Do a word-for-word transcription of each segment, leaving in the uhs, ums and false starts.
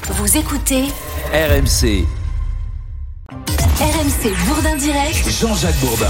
Vous écoutez R M C. R M C Bourdin Direct. Jean-Jacques Bourdin.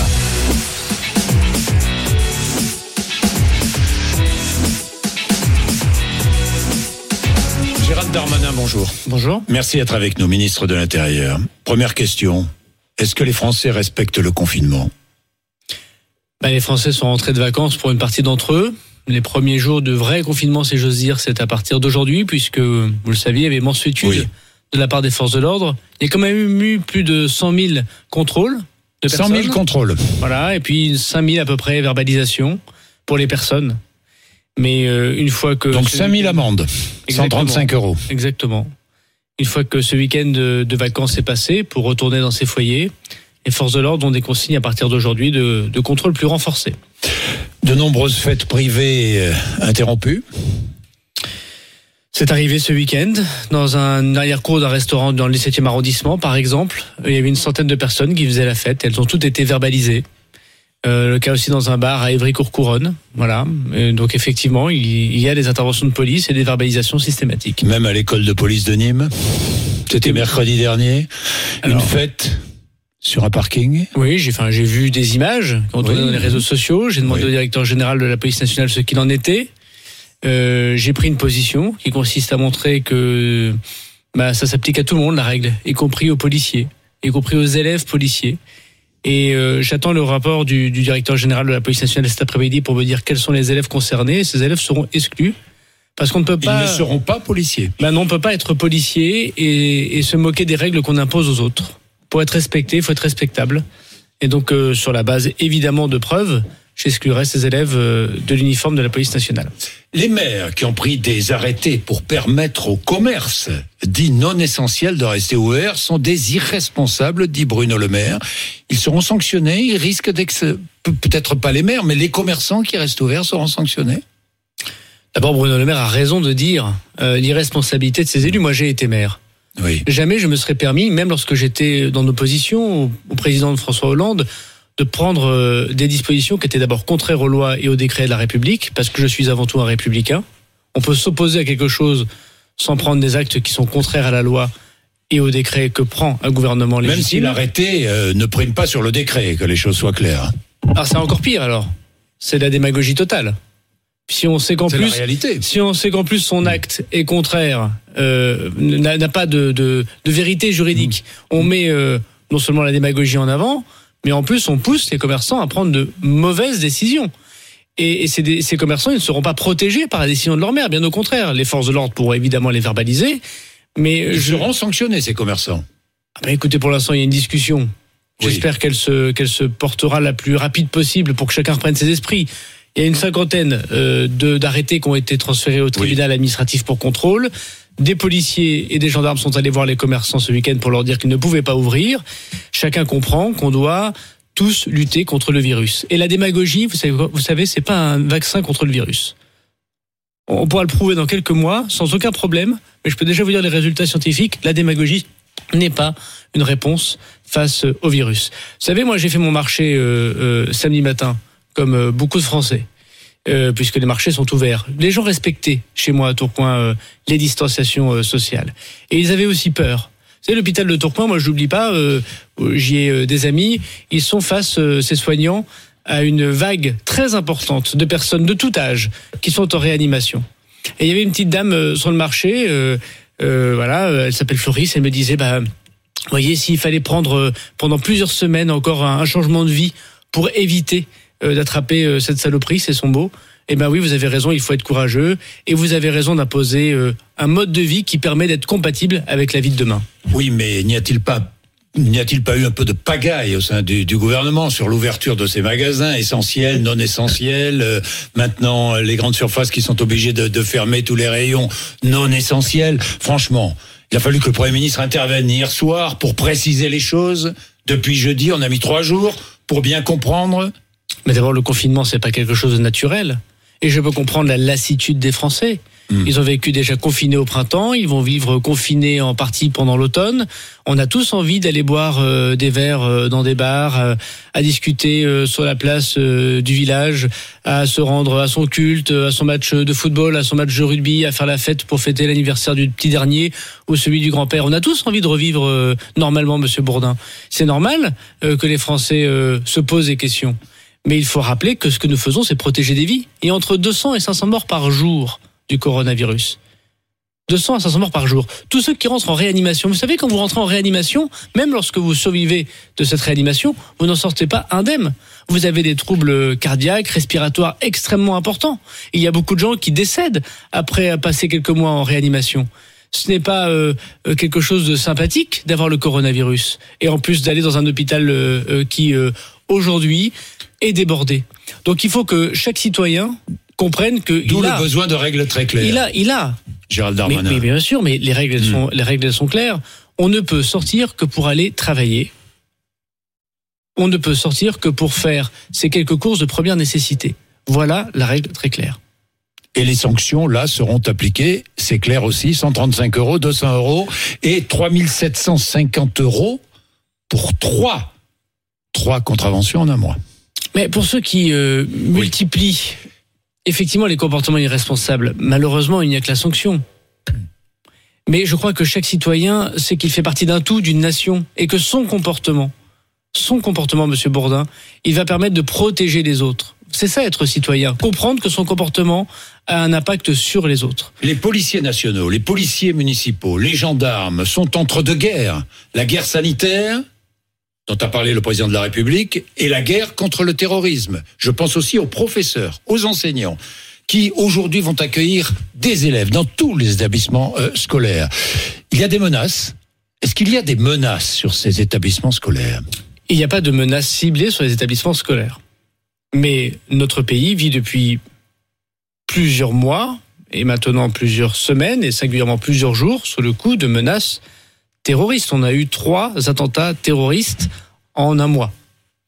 Gérald Darmanin, bonjour. Bonjour. Merci d'être avec nous, ministre de l'Intérieur. Première question, est-ce que les Français respectent le confinement ? Ben, les Français sont rentrés de vacances pour une partie d'entre eux. Les premiers jours de vrai confinement, si j'ose dire, c'est à partir d'aujourd'hui, puisque, vous le saviez, il y avait mansuétude oui. de la part des forces de l'ordre. Il y a quand même eu plus de cent mille contrôles de personnes. cent mille contrôles. Voilà, et puis cinq mille à peu près verbalisations pour les personnes. Mais euh, une fois que... Donc cinq mille amendes, cent trente-cinq euros. Exactement. Une fois que ce week-end de, de vacances est passé, pour retourner dans ses foyers, les forces de l'ordre ont des consignes à partir d'aujourd'hui de, de contrôle plus renforcé. De nombreuses fêtes privées euh, interrompues. C'est arrivé ce week-end, dans un arrière-cour d'un restaurant dans le dix-septième arrondissement, par exemple. Il y avait une centaine de personnes qui faisaient la fête. Elles ont toutes été verbalisées. Euh, le cas aussi dans un bar à Évry-Courcouronne. Voilà. Et donc effectivement, il, il y a des interventions de police et des verbalisations systématiques. Même à l'école de police de Nîmes. C'était mercredi dernier. Alors, une fête sur un parking. Oui, j'ai, enfin, j'ai vu des images qui ont tourné oui. dans les réseaux sociaux. J'ai demandé oui. au directeur général de la police nationale ce qu'il en était. Euh, j'ai pris une position qui consiste à montrer que bah, ça s'applique à tout le monde, la règle, y compris aux policiers, y compris aux élèves policiers. Et euh, j'attends le rapport du, du directeur général de la police nationale cet après-midi pour me dire quels sont les élèves concernés. Ces élèves seront exclus parce qu'on ne peut pas. Ils ne seront pas policiers. Ben non, on ne peut pas être policier et, et se moquer des règles qu'on impose aux autres. Pour être respecté, il faut être respectable. Et donc, euh, sur la base évidemment de preuves, j'exclurai ces élèves euh, de l'uniforme de la police nationale. Les maires qui ont pris des arrêtés pour permettre au commerce dit non essentiel de rester ouvert sont des irresponsables, dit Bruno Le Maire. Ils seront sanctionnés, ils risquent d'ex... peut-être pas les maires, mais les commerçants qui restent ouverts seront sanctionnés. D'abord, Bruno Le Maire a raison de dire euh, l'irresponsabilité de ses élus. Moi, j'ai été maire. Oui. Jamais je me serais permis, même lorsque j'étais dans l'opposition au, au président de François Hollande, de prendre euh, des dispositions qui étaient d'abord contraires aux lois et aux décrets de la République, parce que je suis avant tout un républicain. On peut s'opposer à quelque chose sans prendre des actes qui sont contraires à la loi et aux décrets que prend un gouvernement légitime. Même si l'arrêté euh, ne prime pas sur le décret, que les choses soient claires. Alors c'est encore pire alors. C'est la démagogie totale. Si on sait qu'en c'est plus, la réalité. Si on sait qu'en plus son acte est contraire, euh, n'a, n'a pas de, de, de vérité juridique, mmh. on met euh, non seulement la démagogie en avant, mais en plus on pousse les commerçants à prendre de mauvaises décisions. Et, et ces, ces commerçants, ils ne seront pas protégés par la décision de leur maire, bien au contraire. Les forces de l'ordre pourront évidemment les verbaliser, mais ils je... seront sanctionnés, ces commerçants. Ah ben écoutez, pour l'instant il y a une discussion. Oui. J'espère qu'elle se, qu'elle se portera la plus rapide possible pour que chacun reprenne ses esprits. Il y a une cinquantaine euh, de, d'arrêtés qui ont été transférés au tribunal oui. administratif pour contrôle. Des policiers et des gendarmes sont allés voir les commerçants ce week-end pour leur dire qu'ils ne pouvaient pas ouvrir. Chacun comprend qu'on doit tous lutter contre le virus. Et la démagogie, vous savez, vous savez, c'est pas un vaccin contre le virus. On pourra le prouver dans quelques mois sans aucun problème, mais je peux déjà vous dire les résultats scientifiques. La démagogie n'est pas une réponse face au virus. Vous savez, moi j'ai fait mon marché euh, euh, samedi matin, comme euh, beaucoup de Français, euh, puisque les marchés sont ouverts. Les gens respectaient, chez moi à Tourcoing, euh, les distanciations euh, sociales. Et ils avaient aussi peur. Vous savez, l'hôpital de Tourcoing, moi je l'oublie pas, euh, j'y ai euh, des amis, ils sont face, euh, ces soignants, à une vague très importante de personnes de tout âge qui sont en réanimation. Et il y avait une petite dame euh, sur le marché, euh, euh, voilà, elle s'appelle Floris, elle me disait, bah, vous voyez, s'il fallait prendre euh, pendant plusieurs semaines encore un, un changement de vie pour éviter euh, d'attraper euh, cette saloperie, c'est son mot. Eh ben oui, vous avez raison, il faut être courageux et vous avez raison d'imposer euh, un mode de vie qui permet d'être compatible avec la vie de demain. Oui, mais n'y a-t-il pas N'y a-t-il pas eu un peu de pagaille au sein du, du gouvernement sur l'ouverture de ces magasins essentiels, non essentiels, euh, maintenant les grandes surfaces qui sont obligées de, de fermer tous les rayons non essentiels. Franchement, il a fallu que le Premier ministre intervienne hier soir pour préciser les choses. Depuis jeudi, on a mis trois jours pour bien comprendre. Mais d'abord, le confinement, c'est pas quelque chose de naturel. Et je peux comprendre la lassitude des Français. Mmh. Ils ont vécu déjà confinés au printemps, ils vont vivre confinés en partie pendant l'automne. On a tous envie d'aller boire euh, des verres euh, dans des bars, euh, à discuter euh, sur la place euh, du village, à se rendre à son culte, à son match de football, à son match de rugby, à faire la fête pour fêter l'anniversaire du petit dernier ou celui du grand-père. On a tous envie de revivre euh, normalement, Monsieur Bourdin. C'est normal euh, que les Français euh, se posent des questions. Mais il faut rappeler que ce que nous faisons, c'est protéger des vies. Il y a entre deux cents et cinq cents morts par jour du coronavirus. deux cents à cinq cents morts par jour. Tous ceux qui rentrent en réanimation, vous savez, quand vous rentrez en réanimation, même lorsque vous survivez de cette réanimation, vous n'en sortez pas indemne. Vous avez des troubles cardiaques, respiratoires extrêmement importants. Il y a beaucoup de gens qui décèdent après passer quelques mois en réanimation. Ce n'est pas euh, quelque chose de sympathique d'avoir le coronavirus. Et en plus d'aller dans un hôpital euh, qui, euh, aujourd'hui, est débordé. Donc il faut que chaque citoyen comprenne que... D'où il le a, besoin de règles très claires. Il a... Il a Gérald Darmanin. Mais, mais bien sûr, mais les règles, elles sont, mmh. les règles elles sont claires. On ne peut sortir que pour aller travailler. On ne peut sortir que pour faire ces quelques courses de première nécessité. Voilà la règle très claire. Et les sanctions, là, seront appliquées, c'est clair aussi, cent trente-cinq euros, deux cents euros et trois mille sept cent cinquante euros pour trois, trois contraventions en un mois. Mais pour ceux qui euh, multiplient oui. effectivement les comportements irresponsables, malheureusement, il n'y a que la sanction. Mais je crois que chaque citoyen sait qu'il fait partie d'un tout, d'une nation, et que son comportement, son comportement, Monsieur Bourdin, il va permettre de protéger les autres. C'est ça, être citoyen. Comprendre que son comportement a un impact sur les autres. Les policiers nationaux, les policiers municipaux, les gendarmes sont entre deux guerres. La guerre sanitaire, dont a parlé le président de la République, et la guerre contre le terrorisme. Je pense aussi aux professeurs, aux enseignants, qui aujourd'hui vont accueillir des élèves dans tous les établissements euh, scolaires. Il y a des menaces. Est-ce qu'il y a des menaces sur ces établissements scolaires ? Il n'y a pas de menaces ciblées sur les établissements scolaires. Mais notre pays vit depuis plusieurs mois, et maintenant plusieurs semaines, et singulièrement plusieurs jours, sous le coup de menaces terroristes. On a eu trois attentats terroristes en un mois.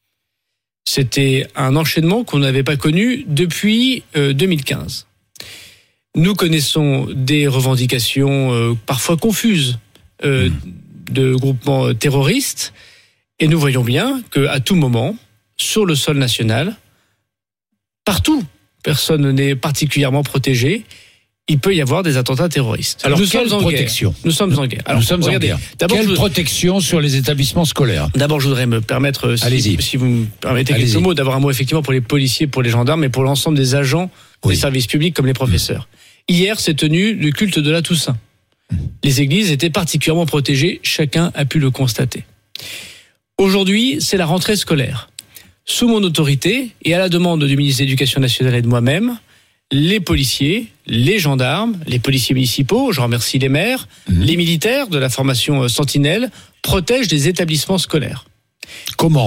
C'était un enchaînement qu'on n'avait pas connu depuis euh, deux mille quinze. Nous connaissons des revendications euh, parfois confuses euh, de groupements terroristes, et nous voyons bien qu'à tout moment, sur le sol national, partout, personne n'est particulièrement protégé. Il peut y avoir des attentats terroristes. Alors, nous quelle sommes en protection ? guerre. Nous sommes en guerre. Alors, nous sommes regardez, en guerre. D'abord, quelle je... protection sur les établissements scolaires ? D'abord, je voudrais me permettre, si, si vous me permettez Allez-y. quelques mots, d'avoir un mot effectivement pour les policiers, pour les gendarmes, et pour l'ensemble des agents oui. des services publics comme les professeurs. Mmh. Hier, s'est tenu le culte de la Toussaint. Mmh. Les églises étaient particulièrement protégées. Chacun a pu le constater. Aujourd'hui, c'est la rentrée scolaire. Sous mon autorité, et à la demande du ministre de l'Éducation nationale et de moi-même, les policiers, les gendarmes, les policiers municipaux, je remercie les maires, mmh. les militaires de la formation Sentinelle, protègent des établissements scolaires. Comment ?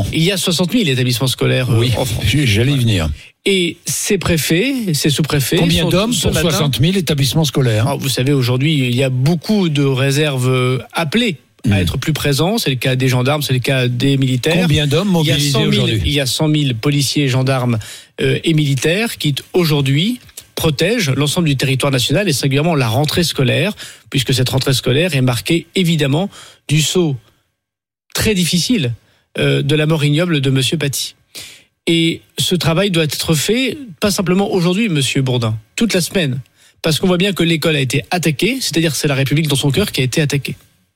Il y a soixante mille établissements scolaires oui, en France. J'allais y venir. Et ces préfets, ces sous-préfets... Combien d'hommes pour matin, soixante mille établissements scolaires ? Alors, vous savez, aujourd'hui, il y a beaucoup de réserves appelées à être plus présents. C'est le cas des gendarmes, c'est le cas des militaires. Combien d'hommes mobilisés aujourd'hui ? Il y a cent mille policiers, gendarmes euh, et militaires qui, aujourd'hui, protègent l'ensemble du territoire national et singulièrement la rentrée scolaire, puisque cette rentrée scolaire est marquée, évidemment, du saut très difficile euh, de la mort ignoble de Monsieur Paty. Et ce travail doit être fait, pas simplement aujourd'hui, Monsieur Bourdin, toute la semaine. Parce qu'on voit bien que l'école a été attaquée, c'est-à-dire que c'est la République dans son cœur qui a été attaquée.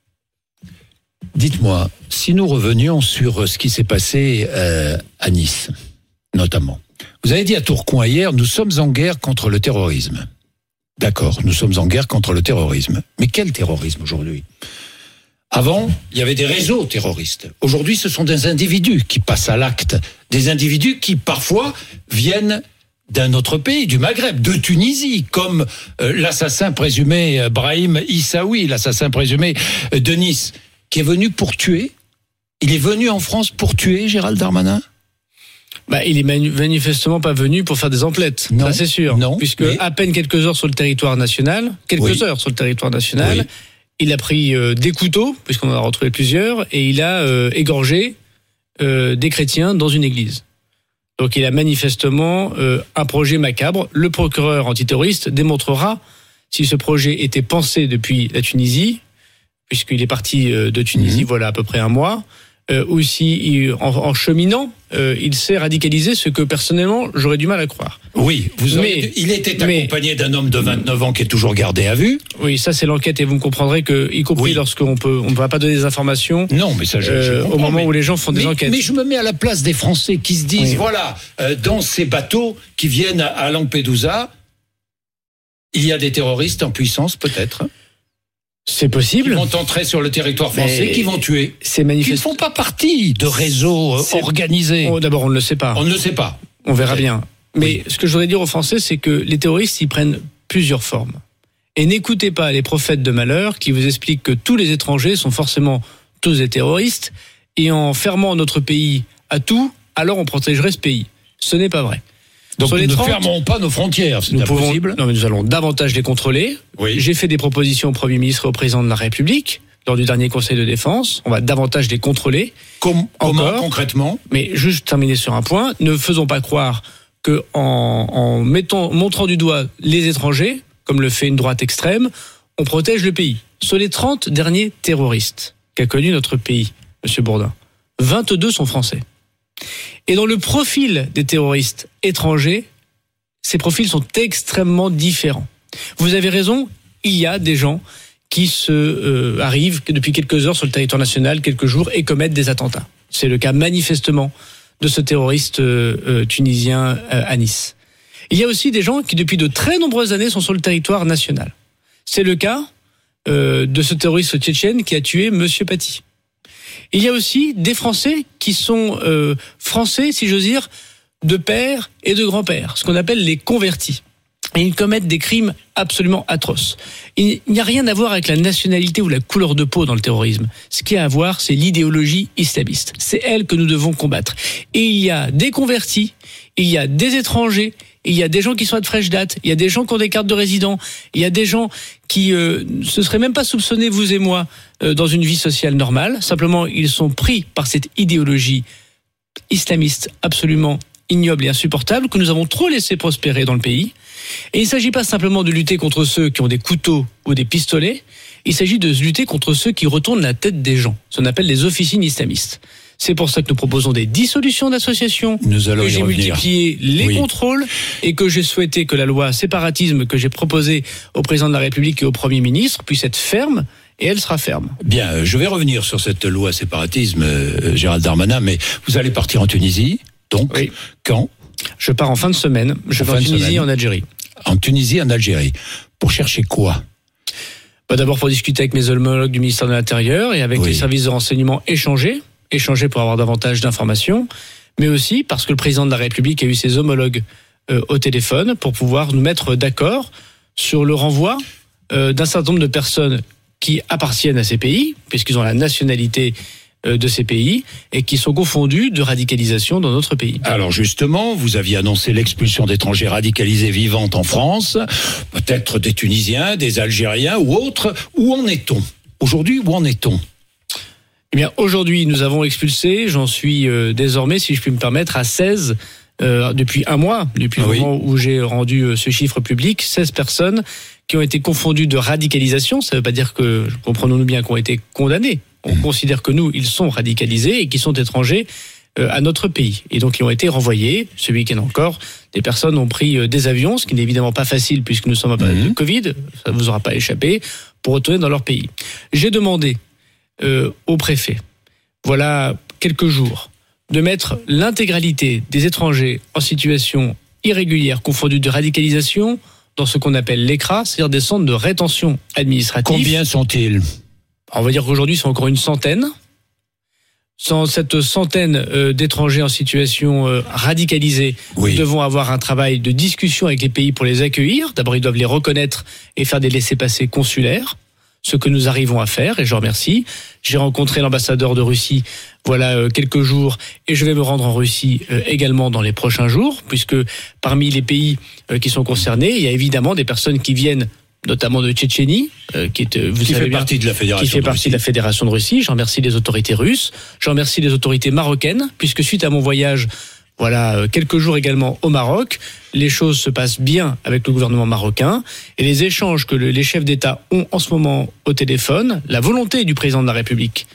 Dites-moi, si nous revenions sur ce qui s'est passé euh, à Nice, notamment. Vous avez dit à Tourcoing hier, nous sommes en guerre contre le terrorisme. D'accord, nous sommes en guerre contre le terrorisme. Mais quel terrorisme aujourd'hui ? Avant, il y avait des réseaux terroristes. Aujourd'hui, ce sont des individus qui passent à l'acte. Des individus qui, parfois, viennent d'un autre pays, du Maghreb, de Tunisie, comme euh, l'assassin présumé euh, Brahim Issaoui, l'assassin présumé euh, de Nice, qui est venu pour tuer. Il est venu en France pour tuer, Gérald Darmanin ? Bah, il est manu- manifestement pas venu pour faire des emplettes, non, ça c'est sûr. Non, puisque mais... à peine quelques heures sur le territoire national, quelques oui. heures sur le territoire national, oui. il a pris euh, des couteaux, puisqu'on en a retrouvé plusieurs, et il a euh, égorgé euh, des chrétiens dans une église. Donc il a manifestement euh, un projet macabre. Le procureur antiterroriste démontrera si ce projet était pensé depuis la Tunisie, puisqu'il est parti de Tunisie, mmh. voilà à peu près un mois, euh, ou si en, en cheminant, euh, il s'est radicalisé, ce que personnellement j'aurais du mal à croire. Oui, vous auriez, mais, il était mais, accompagné d'un homme de vingt-neuf ans qui est toujours gardé à vue. Oui, ça c'est l'enquête et vous me comprendrez que, y compris oui. lorsqu'on peut, on ne va pas donner des informations. Non, mais ça, je, euh, je au moment mais, où les gens font mais, des enquêtes. Mais je me mets à la place des Français qui se disent, oui. voilà, euh, dans ces bateaux qui viennent à Lampedusa, il y a des terroristes en puissance, peut-être. C'est possible. Qui vont entrer sur le territoire français, mais qui vont tuer. C'est manifeste. Qui ne font pas partie de réseaux c'est... organisés. Oh, d'abord, on ne le sait pas. On ne le sait pas. On verra bien. Mais oui. ce que je voudrais dire aux Français, c'est que les terroristes, ils prennent plusieurs formes. Et n'écoutez pas les prophètes de malheur qui vous expliquent que tous les étrangers sont forcément tous des terroristes. Et en fermant notre pays à tout, alors on protégerait ce pays. Ce n'est pas vrai. Donc Sur nous les ne trente, fermons pas nos frontières, c'est impossible. Non, mais nous allons davantage les contrôler. Oui. J'ai fait des propositions au Premier ministre et au Président de la République lors du dernier Conseil de défense. On va davantage les contrôler. Com- comment Encore, concrètement ? Mais juste terminer sur un point, ne faisons pas croire que en, en mettant, montrant du doigt les étrangers, comme le fait une droite extrême, on protège le pays. Sur les trente derniers terroristes qu'a connu notre pays, Monsieur Bourdin, vingt-deux sont français. Et dans le profil des terroristes étrangers, ces profils sont extrêmement différents. Vous avez raison, il y a des gens qui se euh, arrivent depuis quelques heures sur le territoire national, quelques jours, et commettent des attentats. C'est le cas manifestement de ce terroriste euh, euh, tunisien euh, à Nice. Il y a aussi des gens qui depuis de très nombreuses années sont sur le territoire national. C'est le cas euh, de ce terroriste tchétchène qui a tué Monsieur Paty. Il y a aussi des Français qui sont euh, Français, si j'ose dire, de père et de grand-père, ce qu'on appelle les convertis. Et ils commettent des crimes absolument atroces. Il n'y a rien à voir avec la nationalité ou la couleur de peau dans le terrorisme. Ce qui a à voir, c'est l'idéologie islamiste. C'est elle que nous devons combattre. Et il y a des convertis, il y a des étrangers, il y a des gens qui sont de fraîche date, il y a des gens qui ont des cartes de résident, il y a des gens qui euh, se seraient même pas soupçonnés, vous et moi, euh, dans une vie sociale normale. Simplement, ils sont pris par cette idéologie islamiste absolument ignoble et insupportable que nous avons trop laissé prospérer dans le pays. Et il ne s'agit pas simplement de lutter contre ceux qui ont des couteaux ou des pistolets, il s'agit de lutter contre ceux qui retournent la tête des gens, ce qu'on appelle les officines islamistes. C'est pour ça que nous proposons des dissolutions d'associations, que j'ai multiplié les oui. contrôles et que j'ai souhaité que la loi séparatisme que j'ai proposée au président de la République et au Premier ministre puisse être ferme, et elle sera ferme. Bien, je vais revenir sur cette loi séparatisme, euh, Gérald Darmanin, mais vous allez partir en Tunisie, donc oui. quand ? Je pars en fin de semaine, je vais en Tunisie et en Algérie. En Tunisie et en Algérie. Pour chercher quoi ? Bah d'abord pour discuter avec mes homologues du ministère de l'Intérieur et avec oui. les services de renseignement échanger, échanger pour avoir davantage d'informations, mais aussi parce que le président de la République a eu ses homologues euh, au téléphone pour pouvoir nous mettre d'accord sur le renvoi euh, d'un certain nombre de personnes qui appartiennent à ces pays, puisqu'ils ont la nationalité de ces pays et qui sont confondus de radicalisation dans notre pays. Alors justement, vous aviez annoncé l'expulsion d'étrangers radicalisés vivants en France, peut-être des Tunisiens, des Algériens ou autres. Où en est-on ? Aujourd'hui, où en est-on ? Eh bien, aujourd'hui, nous avons expulsé, j'en suis euh, désormais, si je puis me permettre, à seize, euh, depuis un mois, depuis ah le oui. moment où j'ai rendu euh, ce chiffre public, seize personnes qui ont été confondues de radicalisation. Ça ne veut pas dire que, comprenons-nous bien, qui ont été condamnées. On mmh. considère que nous, ils sont radicalisés et qu'ils sont étrangers euh, à notre pays. Et donc, ils ont été renvoyés. Ce week-end encore, des personnes ont pris euh, des avions, ce qui n'est évidemment pas facile puisque nous sommes en période mmh. de Covid, ça ne vous aura pas échappé, pour retourner dans leur pays. J'ai demandé euh, au préfet, voilà quelques jours, de mettre l'intégralité des étrangers en situation irrégulière, confondus de radicalisation, dans ce qu'on appelle l'E C R A, c'est-à-dire des centres de rétention administrative. Combien sont-ils ? On va dire qu'aujourd'hui, c'est encore une centaine. Sans cette centaine euh, d'étrangers en situation euh, radicalisée, oui. nous devons avoir un travail de discussion avec les pays pour les accueillir. D'abord, ils doivent les reconnaître et faire des laissez-passer consulaires, ce que nous arrivons à faire, et je remercie. J'ai rencontré l'ambassadeur de Russie voilà euh, quelques jours, et je vais me rendre en Russie euh, également dans les prochains jours, puisque parmi les pays euh, qui sont concernés, il y a évidemment des personnes qui viennent notamment de Tchétchénie, euh, qui, est, vous qui savez fait bien, partie de la Fédération qui fait de partie Russie. de la Fédération de Russie. Je remercie les autorités russes, je remercie les autorités marocaines, puisque suite à mon voyage voilà quelques jours également au Maroc. Les choses se passent bien avec le gouvernement marocain et les échanges que le, les chefs d'État ont en ce moment au téléphone, la volonté du président de la République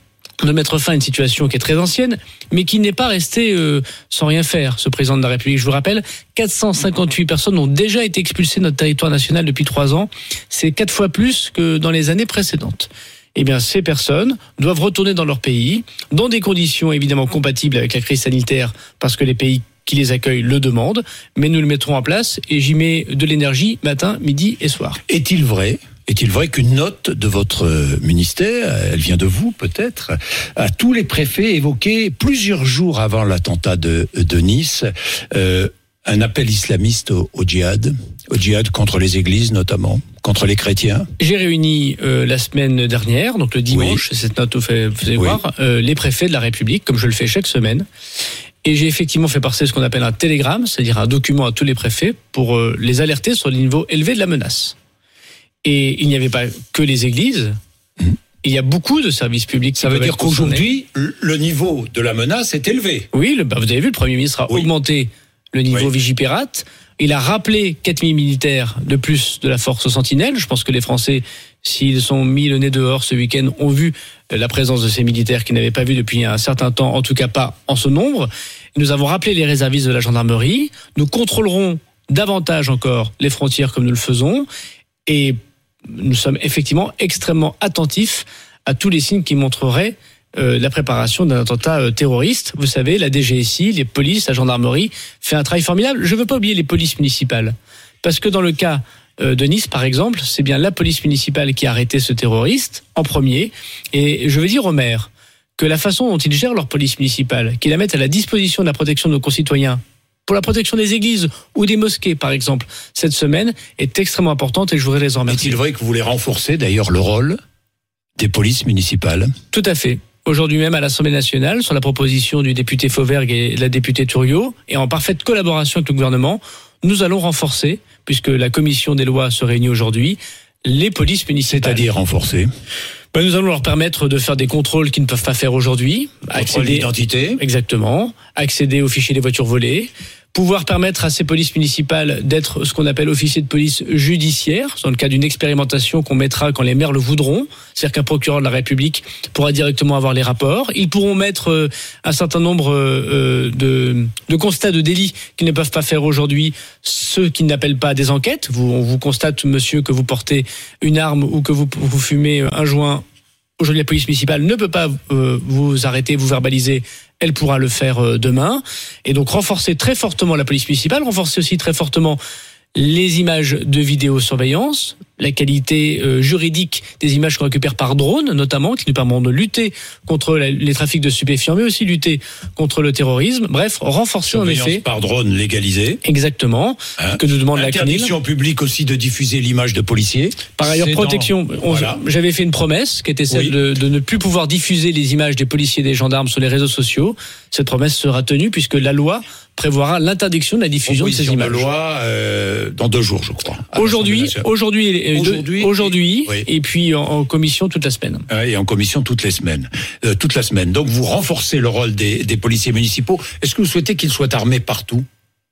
de mettre fin à une situation qui est très ancienne, mais qui n'est pas restée euh, sans rien faire, ce président de la République. Je vous rappelle, quatre cent cinquante-huit personnes ont déjà été expulsées de notre territoire national depuis trois ans. C'est quatre fois plus que dans les années précédentes. Eh bien, ces personnes doivent retourner dans leur pays, dans des conditions évidemment compatibles avec la crise sanitaire, parce que les pays qui les accueillent le demandent, mais nous le mettrons en place et j'y mets de l'énergie matin, midi et soir. Est-il vrai Est-il vrai qu'une note de votre ministère, elle vient de vous peut-être, à tous les préfets évoqué plusieurs jours avant l'attentat de, de Nice, euh, un appel islamiste au, au djihad, au djihad contre les églises notamment, contre les chrétiens? J'ai réuni euh, la semaine dernière, donc le dimanche, oui. Cette note vous fait, vous allez oui. voir, euh, les préfets de la République, comme je le fais chaque semaine. Et j'ai effectivement fait passer ce qu'on appelle un télégramme, c'est-à-dire un document à tous les préfets pour euh, les alerter sur le niveau élevé de la menace. Et il n'y avait pas que les églises, mmh. il y a beaucoup de services publics. Ça veut dire qu'aujourd'hui, le niveau de la menace est élevé. Oui, le, bah vous avez vu, le Premier ministre a oui. augmenté le niveau oui. Vigipirate. Il a rappelé quatre mille militaires de plus de la force Sentinelle. Je pense que les Français, s'ils sont mis le nez dehors ce week-end, ont vu la présence de ces militaires qu'ils n'avaient pas vu depuis un certain temps, en tout cas pas en ce nombre. Nous avons rappelé les réservistes de la gendarmerie. Nous contrôlerons davantage encore les frontières comme nous le faisons. Et nous sommes effectivement extrêmement attentifs à tous les signes qui montreraient euh, la préparation d'un attentat euh, terroriste. Vous savez, la D G S I, les polices, la gendarmerie fait un travail formidable. Je ne veux pas oublier les polices municipales. Parce que dans le cas euh, de Nice, par exemple, c'est bien la police municipale qui a arrêté ce terroriste en premier. Et je veux dire aux maires que la façon dont ils gèrent leur police municipale, qu'ils la mettent à la disposition de la protection de nos concitoyens, pour la protection des églises ou des mosquées, par exemple, cette semaine est extrêmement importante et je voudrais les en remercier. Est-il vrai que vous voulez renforcer d'ailleurs le rôle des polices municipales? Tout à fait. Aujourd'hui même à l'Assemblée nationale, sur la proposition du député Fauvergue et de la députée Thuriot, et en parfaite collaboration avec le gouvernement, nous allons renforcer, puisque la commission des lois se réunit aujourd'hui, les polices municipales. C'est-à-dire renforcer? Ben, nous allons leur permettre de faire des contrôles qu'ils ne peuvent pas faire aujourd'hui. Contrôle d'identité. Exactement. Accéder aux fichiers des voitures volées. Pouvoir permettre à ces polices municipales d'être ce qu'on appelle officiers de police judiciaire, dans le cas d'une expérimentation qu'on mettra quand les maires le voudront. C'est-à-dire qu'un procureur de la République pourra directement avoir les rapports. Ils pourront mettre euh, un certain nombre euh, de, de constats de délits qu'ils ne peuvent pas faire aujourd'hui, ceux qui n'appellent pas des enquêtes. Vous, on vous constate, monsieur, que vous portez une arme ou que vous, vous fumez un joint. Aujourd'hui, la police municipale ne peut pas euh, vous arrêter, vous verbaliser. Elle pourra le faire euh, demain. Et donc, renforcer très fortement la police municipale, renforcer aussi très fortement les images de vidéosurveillance, la qualité euh, juridique des images qu'on récupère par drone, notamment, qui nous permettent de lutter contre la, les trafics de stupéfiants, mais aussi lutter contre le terrorisme. Bref, renforcer en effet. Par drone légalisée. Exactement. Hein, que nous demande la C N I L. Interdiction publique aussi de diffuser l'image de policiers. Par ailleurs, c'est protection. Dans... On, voilà. J'avais fait une promesse qui était celle oui. de, de ne plus pouvoir diffuser les images des policiers et des gendarmes sur les réseaux sociaux. Cette promesse sera tenue puisque la loi prévoira l'interdiction de la diffusion de ces images. De loi euh, dans deux jours, je crois. Aujourd'hui, aujourd'hui, aujourd'hui, aujourd'hui, oui. Et puis en, en commission toute la semaine. Et en commission toutes les semaines, euh, toute la semaine. Donc vous renforcez le rôle des, des policiers municipaux. Est-ce que vous souhaitez qu'ils soient armés partout?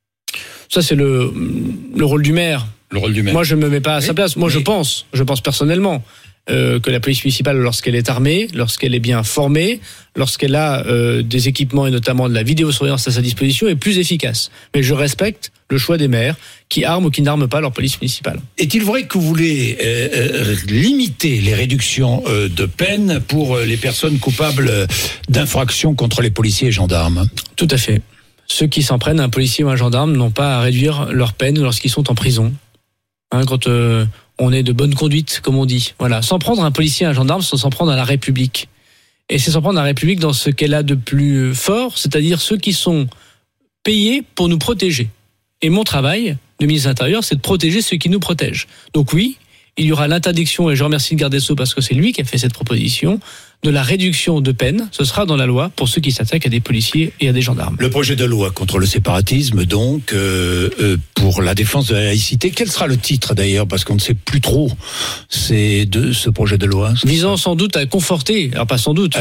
Ça, c'est le le rôle du maire. Le rôle du maire. Moi, je me mets pas à oui. sa place. Moi, oui. je pense, je pense personnellement. Euh, que la police municipale, lorsqu'elle est armée, lorsqu'elle est bien formée, lorsqu'elle a euh, des équipements et notamment de la vidéosurveillance à sa disposition, est plus efficace. Mais je respecte le choix des maires qui arment ou qui n'arment pas leur police municipale. Est-il vrai que vous voulez euh, euh, limiter les réductions euh, de peine pour les personnes coupables d'infractions contre les policiers et gendarmes? Tout à fait. Ceux qui s'en prennent à un policier ou un gendarme n'ont pas à réduire leur peine lorsqu'ils sont en prison. Hein, quand euh, on est de bonne conduite, comme on dit. Voilà. S'en prendre à un policier et un gendarme, c'est s'en prendre à la République. Et c'est s'en prendre à la République dans ce qu'elle a de plus fort, c'est-à-dire ceux qui sont payés pour nous protéger. Et mon travail de ministre de l'Intérieur, c'est de protéger ceux qui nous protègent. Donc oui, il y aura l'interdiction, et je remercie le garde des Sceaux parce que c'est lui qui a fait cette proposition, de la réduction de peine. Ce sera dans la loi pour ceux qui s'attaquent à des policiers et à des gendarmes. Le projet de loi contre le séparatisme, donc, euh, euh, pour la défense de la laïcité. Quel sera le titre d'ailleurs? Parce qu'on ne sait plus trop c'est de ce projet de loi. Visant sans doute à conforter, alors pas sans doute, alors,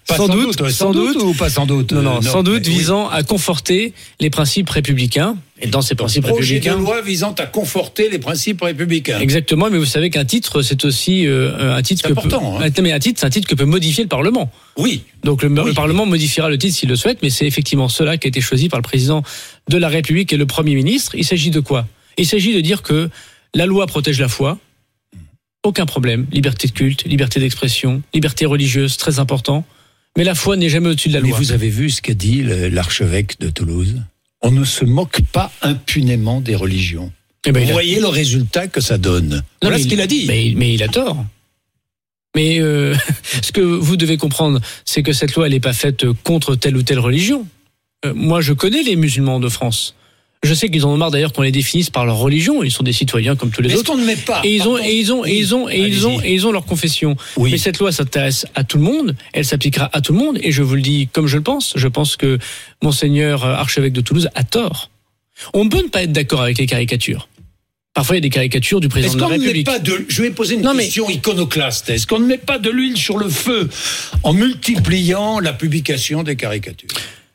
Pas sans, sans doute, doute, ouais, sans sans doute, doute ou pas sans doute non, non, euh, sans non, doute mais oui. visant à conforter les principes républicains. Et dans ces principes Projet républicains, de loi visant à conforter les principes républicains. exactement. Mais vous savez qu'un titre, c'est aussi euh, un titre C'est que important, peut, hein. mais un titre, c'est un titre que peut modifier le Parlement. Oui. Donc le, Oui. le Parlement modifiera le titre s'il le souhaite, mais c'est effectivement cela qui a été choisi par le président de la République et le Premier ministre. Il s'agit de quoi ? Il s'agit de dire que la loi protège la foi. Aucun problème. Liberté de culte, liberté d'expression, liberté religieuse, très important. Mais la foi n'est jamais au-dessus de la Mais loi. vous avez vu ce qu'a dit le- l'archevêque de Toulouse ? On ne se moque pas impunément des religions. Eh ben, Vous il a- voyez le résultat que ça donne. Non, Voilà mais ce il- qu'il a dit. Mais, mais il a tort. Mais euh, ce que vous devez comprendre, c'est que cette loi, elle n'est pas faite contre telle ou telle religion. Euh, moi, je connais les musulmans de France. Je sais qu'ils en ont marre d'ailleurs qu'on les définisse par leur religion. Ils sont des citoyens comme tous les Mais est-ce autres. qu'on ne met pas Et ils ont, pardon, et ils ont, et ils ont, et ils ont, allez-y. et ils ont leur confession. Oui. Mais cette loi s'intéresse à tout le monde. Elle s'appliquera à tout le monde. Et je vous le dis comme je le pense. Je pense que Monseigneur archevêque de Toulouse a tort. On peut ne pas être d'accord avec les caricatures. Parfois, il y a des caricatures du président Est-ce de la qu'on ne met République. pas de... Je vais poser une Non, mais- question iconoclaste. Est-ce qu'on ne met pas de l'huile sur le feu en multipliant la publication des caricatures ?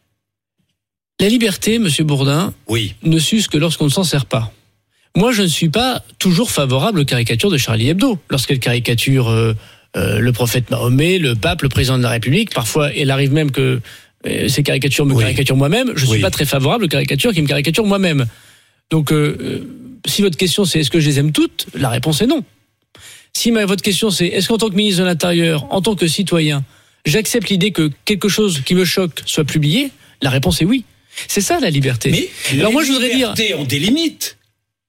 La liberté, Monsieur Bourdin, Oui. ne s'use que lorsqu'on ne s'en sert pas. Moi, je ne suis pas toujours favorable aux caricatures de Charlie Hebdo. Lorsqu'elle caricature euh, euh, le prophète Mahomet, le pape, le président de la République, parfois, il arrive même que euh, ces caricatures me Oui. caricaturent moi-même. Je ne suis Oui. pas très favorable aux caricatures qui me caricaturent moi-même. Donc, euh, euh, si votre question c'est est-ce que je les aime toutes, la réponse est non. Si ma, votre question c'est est-ce qu'en tant que ministre de l'Intérieur, en tant que citoyen, j'accepte l'idée que quelque chose qui me choque soit publié, la réponse est oui. C'est ça la liberté. Mais Alors les moi je voudrais dire, libertés ont des limites. Non ?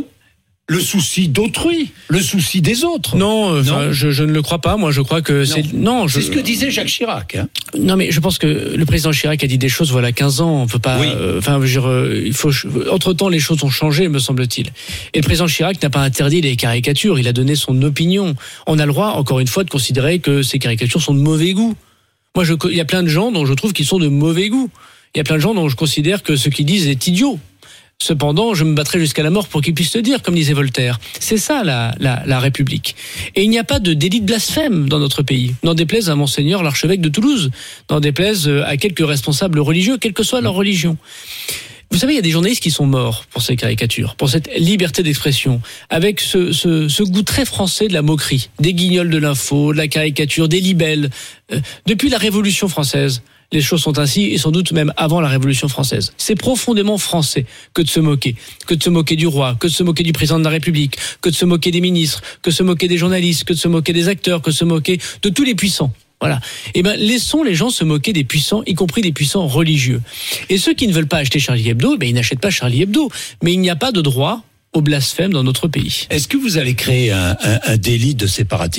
Le souci d'autrui, le souci des autres. non, euh, enfin, Non. je, je ne le crois pas. Moi, je crois que c'est non. Je, C'est ce que disait Jacques Chirac. Hein. non, mais je pense que le président Chirac a dit des choses voilà quinze ans. On peut pas. Oui. euh, Enfin, je veux dire, euh, il faut. Entre temps, les choses ont changé, me semble-t-il. Et le président Chirac n'a pas interdit les caricatures. Il a donné son opinion. On a le droit, encore une fois, de considérer que ces caricatures sont de mauvais goût. Moi, je, il y a plein de gens dont je trouve qu'ils sont de mauvais goût. Il y a plein de gens dont je considère que ce qu'ils disent est idiot. Cependant, je me battrai jusqu'à la mort pour qu'ils puissent le dire, comme disait Voltaire. C'est ça la, la, la République. Et il n'y a pas de délit de blasphème dans notre pays. N'en déplaise à Monseigneur l'archevêque de Toulouse. N'en déplaise à quelques responsables religieux, quelle que soit leur religion. Vous savez, il y a des journalistes qui sont morts pour ces caricatures, pour cette liberté d'expression, avec ce, ce, ce goût très français de la moquerie, des guignols de l'info, de la caricature, des libelles. Euh, depuis la Révolution française, les choses sont ainsi, et sans doute même avant la Révolution française. C'est profondément français que de se moquer, que de se moquer du roi, que de se moquer du président de la République, que de se moquer des ministres, que de se moquer des journalistes, que de se moquer des acteurs, que de se moquer de tous les puissants. Voilà. Eh ben, laissons les gens se moquer des puissants, y compris des puissants religieux. Et ceux qui ne veulent pas acheter Charlie Hebdo, ben, ils n'achètent pas Charlie Hebdo. Mais il n'y a pas de droit au blasphème dans notre pays. Est-ce que vous allez créer un, un, un délit de séparatisme ?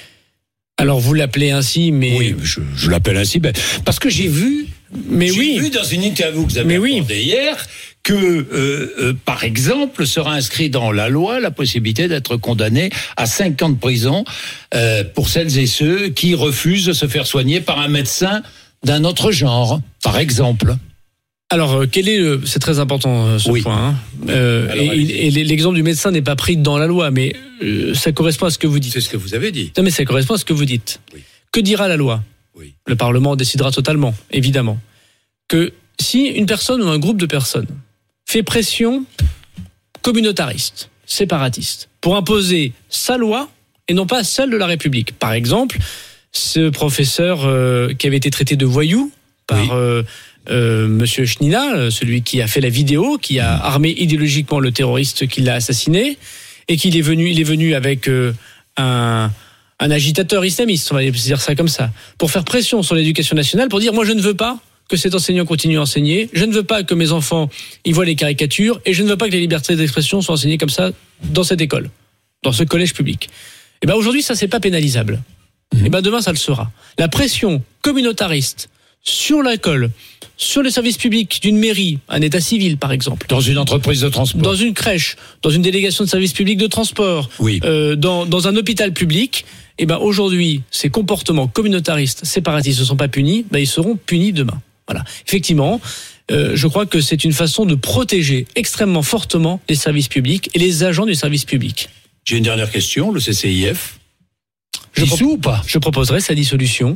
Alors, vous l'appelez ainsi, mais... Oui, je, je l'appelle ainsi. Ben, parce que j'ai vu, mais j'ai oui. vu dans une interview que vous avez Mais oui. accordée hier que, euh, euh, par exemple, sera inscrit dans la loi la possibilité d'être condamné à cinq ans de prison euh, pour celles et ceux qui refusent de se faire soigner par un médecin d'un autre genre, par exemple. Alors, euh, quel est le... c'est très important euh, ce Oui. point. Hein. Euh, Alors, et, allez-y. et l'exemple du médecin n'est pas pris dans la loi, mais euh, ça correspond à ce que vous dites. C'est ce que vous avez dit. Non, mais ça correspond à ce que vous dites. Oui. Que dira la loi ? Oui. Le Parlement décidera totalement, évidemment. Que si une personne ou un groupe de personnes fait pression communautariste, séparatiste, pour imposer sa loi et non pas celle de la République. Par exemple, ce professeur euh, qui avait été traité de voyou par Oui. euh, euh, Monsieur Chnina, celui qui a fait la vidéo, qui a armé idéologiquement le terroriste qui l'a assassiné, et qu'il est venu, il est venu avec euh, un un agitateur islamiste, on va dire ça comme ça, pour faire pression sur l'éducation nationale, pour dire moi je ne veux pas que cet enseignant continue à enseigner, je ne veux pas que mes enfants y voient les caricatures, et je ne veux pas que les libertés d'expression soient enseignées comme ça dans cette école, dans ce collège public. Et ben aujourd'hui ça c'est pas pénalisable. Mmh. Et ben demain ça le sera. La pression communautariste sur l'école, sur les services publics d'une mairie, un état civil par exemple, Dans une entreprise de transport. dans une crèche, dans une délégation de services publics de transport, Oui. euh, dans, dans un hôpital public, et ben aujourd'hui, ces comportements communautaristes, séparatistes ne sont pas punis, ben ils seront punis demain. Voilà. Effectivement, euh, je crois que c'est une façon de protéger extrêmement fortement les services publics et les agents du service public. J'ai une dernière question. Le C C I F Je dissous pro- ou pas ? Je proposerai sa dissolution. Quand ?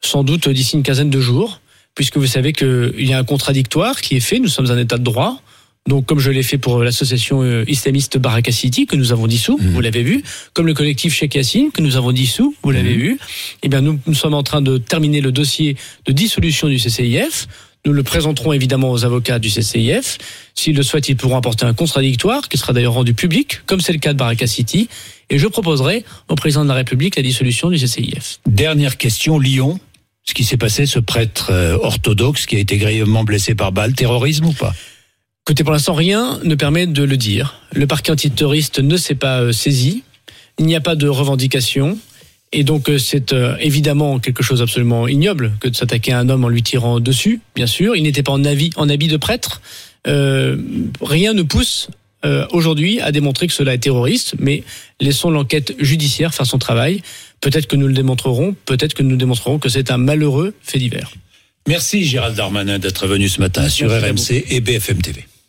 sans doute d'ici une quinzaine de jours, puisque vous savez qu'il y a un contradictoire qui est fait, nous sommes un état de droit. Donc, comme je l'ai fait pour l'association islamiste Baraka City, que nous avons dissous, mmh. vous l'avez vu, comme le collectif Cheikh Yassine, que nous avons dissous, vous l'avez mmh. vu, eh bien, nous, nous sommes en train de terminer le dossier de dissolution du C C I F. Nous le présenterons évidemment aux avocats du C C I F. S'ils le souhaitent, ils pourront apporter un contradictoire, qui sera d'ailleurs rendu public, comme c'est le cas de Baraka City. Et je proposerai au président de la République la dissolution du C C I F. Dernière question, Lyon. Ce qui s'est passé, ce prêtre euh, orthodoxe qui a été grièvement blessé par balle, terrorisme ou pas ? Écoutez, pour l'instant, rien ne permet de le dire. Le parquet antiterroriste ne s'est pas euh, saisi. Il n'y a pas de revendication. Et donc, euh, c'est euh, évidemment quelque chose d'absolument ignoble que de s'attaquer à un homme en lui tirant dessus, bien sûr. Il n'était pas en, avis, en habit de prêtre. Euh, rien ne pousse euh, aujourd'hui à démontrer que cela est terroriste, mais laissons l'enquête judiciaire faire son travail. Peut-être que nous le démontrerons, peut-être que nous démontrerons que c'est un malheureux fait divers. Merci Gérald Darmanin d'être venu ce matin sur R M C et B F M T V.